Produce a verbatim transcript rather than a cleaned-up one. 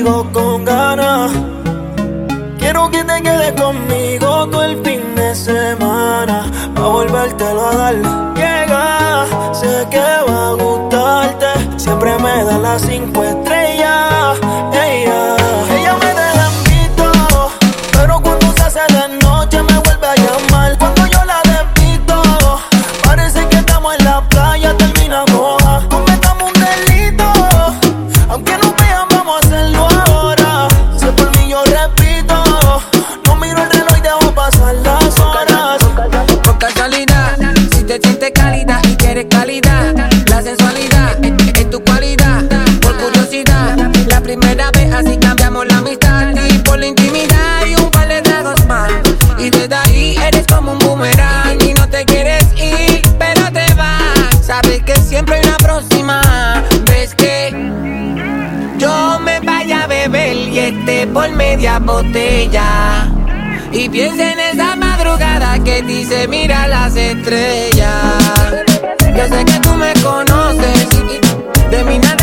sigo con ganas. Quiero que te quedes conmigo todo el fin de semana, pa' volvértelo a dar. Llega, sé que va a gustarte, siempre me da las cinco estrellas. Ella, ella me deja en visto, pero cuando se hace de noche me vuelve a llamar. Cuando yo la despisto, parece que estamos en la playa, terminamos a cometamos un delito. Aunque no vean, vamos a hacerlo ahora. Si por mí yo repito, no miro el reloj y dejo pasar las horas. Por casualidad, si te sientes cálida y quieres calidad, la sensualidad es, es tu cualidad. Por curiosidad, la primera vez así cambiamos la amistad. Y por la intimidad y un par de tragos más, y desde ahí eres como un boomerang. Y no te quieres ir, pero te vas. Sabes que siempre hay una próxima vez que yo me vaya a beber y esté por media botella, y piensa en esa madrugada que dice mira las estrellas. Yo sé que tú me conoces, de mí nada